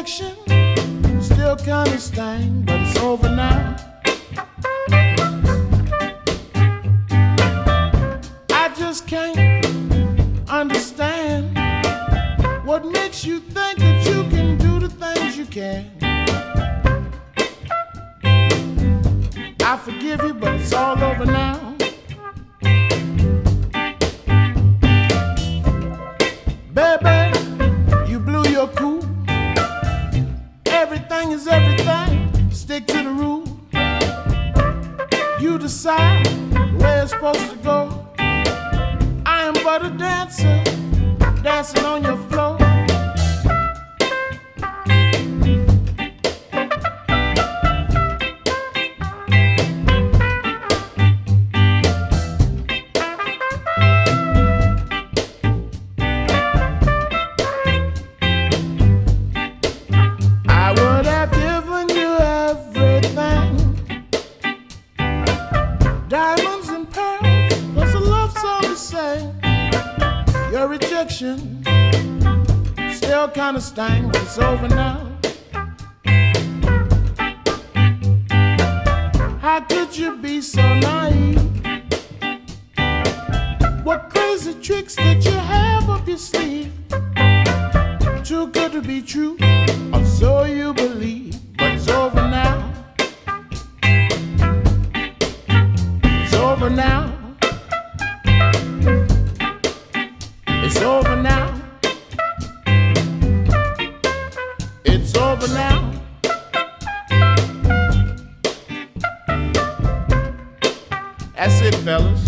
rejection still kinda sting, but it's over now. I just can't understand what makes you think that you can do the things you can. I forgive you, but it's all over now. Baby, you blew your cool. Everything is everything. Stick to the rule. You decide the way it's supposed to go. I am but a dancer, dancing on your floor. I would have given you everything, diamonds and pearls, there's a love song to sing. Your rejection still kinda stings, but it's over now. How could you be so naive? What crazy tricks did you have up your sleeve? Too good to be true, or so you believe, but it's over now. It's over now. It's over now. It's over now. That's it, fellas.